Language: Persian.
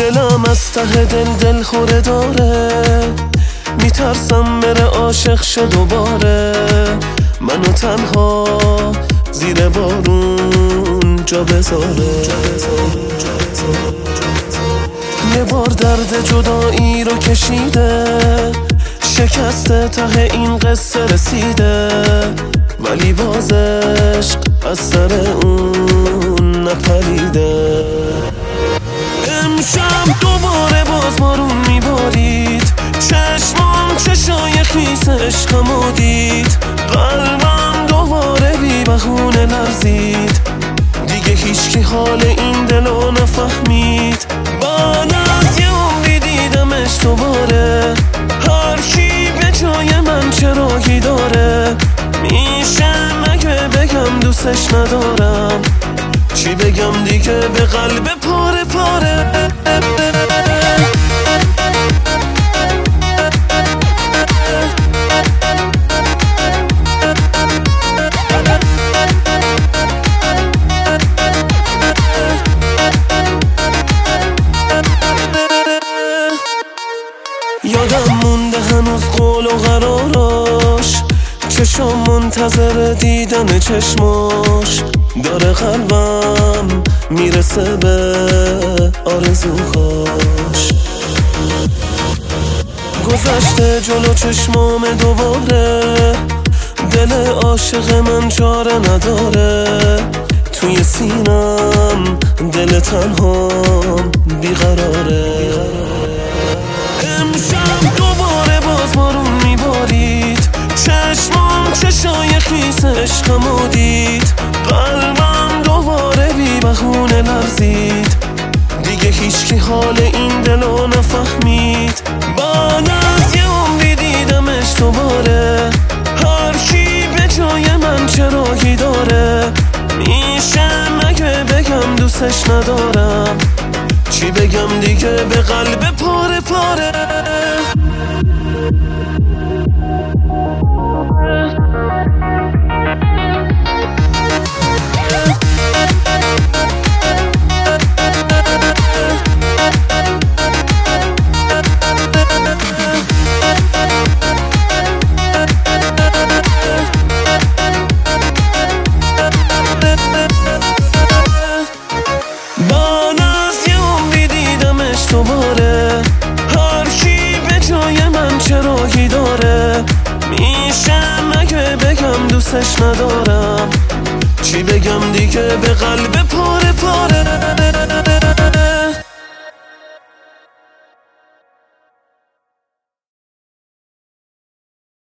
دلم از ته دل خوره داره، میترسم بره عاشق شه دوباره، منو تنها زیر بارون جا بذاره. یه بار درد جدایی رو کشیده، شکسته ته این قصه رسیده، ولی باز عشق از سر اون نپریده. امشب دوباره باز بارون میبارید، چشمام چشای خیس عشقمو دید، قلبم دوباره بی بهونه لرزید، دیگه هیچکی حال این دلو نفهمید. بعد از یه عمری دیدمش دوباره، هر کی به جای من چراغی داره، میشه مگه بگم دوستش ندارم، چی بگم دیگه به قلب پاره پاره. یادم مونده هنوز قول و قراراش، چشم منتظر دیدن چشماش، داره قلبم میرسه به آرزوهاش. گذشته جلو چشمام دوباره، دل عاشق من چاره نداره، توی سینم دل تنهام بیقراره. امشب دوباره باز بارون میبارید، چشمام چشای خیس عشقمو دید، قلبم دوباره بی بهونه لرزید، دیگه هیچکی حال این دلو نفهمید. بعد از یه عمری دیدمش دوباره، هر کی به جای من چراغی داره، میشه مگه بگم دوستش ندارم، چی بگم دیگه به قلب پاره پاره. دوباره هر کی به جای من چراغی داره، میشه مگه بگم دوستش ندارم، چی بگم دیگه به قلب پاره پاره.